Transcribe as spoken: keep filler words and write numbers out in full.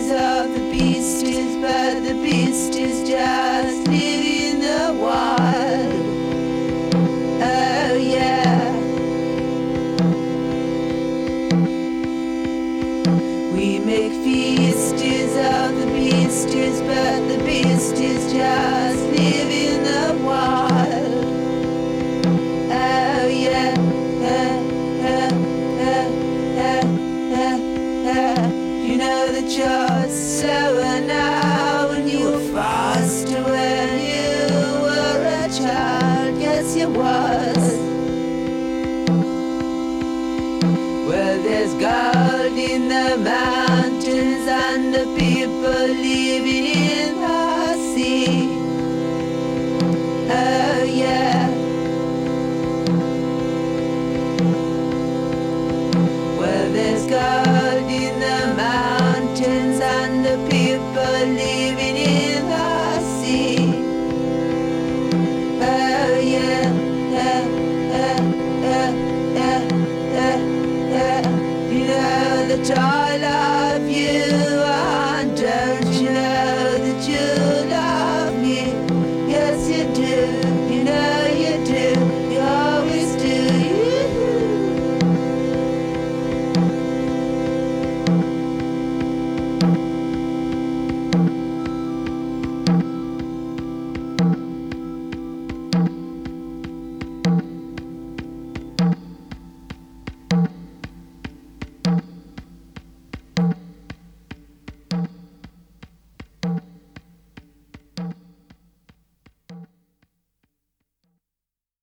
beasties of the beasties, but the beasties just live in the wild. Oh yeah. We make feasties of the beasties, but the beasties just live in the wild. Oh yeah. You know that you're slower now and you were faster when you were a child. Yes, you was. Well, there's gold in the mountains and the people living in the